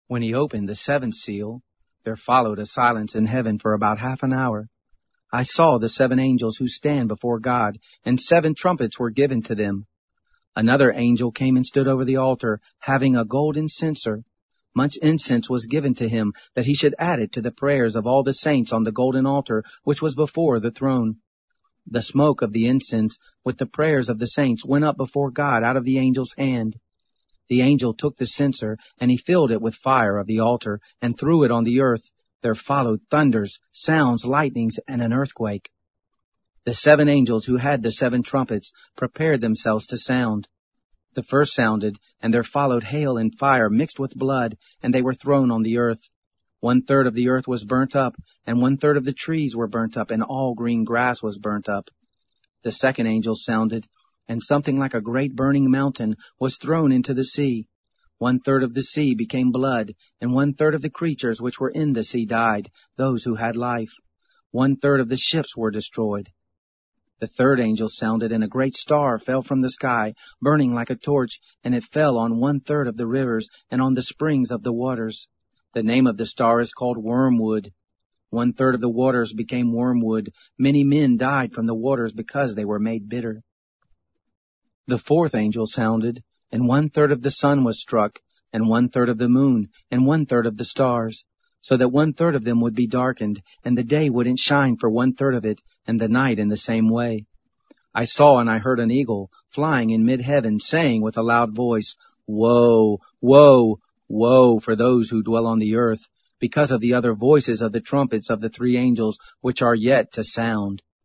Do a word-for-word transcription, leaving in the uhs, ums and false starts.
When he opened the seventh seal, there followed a silence in heaven for about half an hour. I saw the seven angels who stand before God, and seven trumpets were given to them. Another angel came and stood over the altar, having a golden censer. Much incense was given to him, that he should add it to the prayers of all the saints on the golden altar which was before the throne. The smoke of the incense with the prayers of the saints went up before God out of the angel's hand. The angel took the censer, and he filled it with fire of the altar, and threw it on the earth. There followed thunders, sounds, lightnings, and an earthquake. The seven angels who had the seven trumpets prepared themselves to sound. The first sounded, and there followed hail and fire mixed with blood, and they were thrown on the earth. One-third of the earth was burnt up, and one-third of the trees were burnt up, and all green grass was burnt up. The second angel sounded, and something like a great burning mountain was thrown into the sea. One-third of the sea became blood, and one-third of the creatures which were in the sea died, those who had life. One-third of the ships were destroyed. The third angel sounded, and a great star fell from the sky, burning like a torch, and it fell on one-third of the rivers and on the springs of the waters. The name of the star is called Wormwood. One-third of the waters became wormwood. Many men died from the waters because they were made bitter. The fourth angel sounded, and one-third of the sun was struck, and one-third of the moon, and one-third of the stars, so that one-third of them would be darkened, and the day wouldn't shine for one-third of it, and the night in the same way. I saw and I heard an eagle flying in mid-heaven, saying with a loud voice, Woe, woe, woe for those who dwell on the earth, because of the other voices of the trumpets of the three angels which are yet to sound.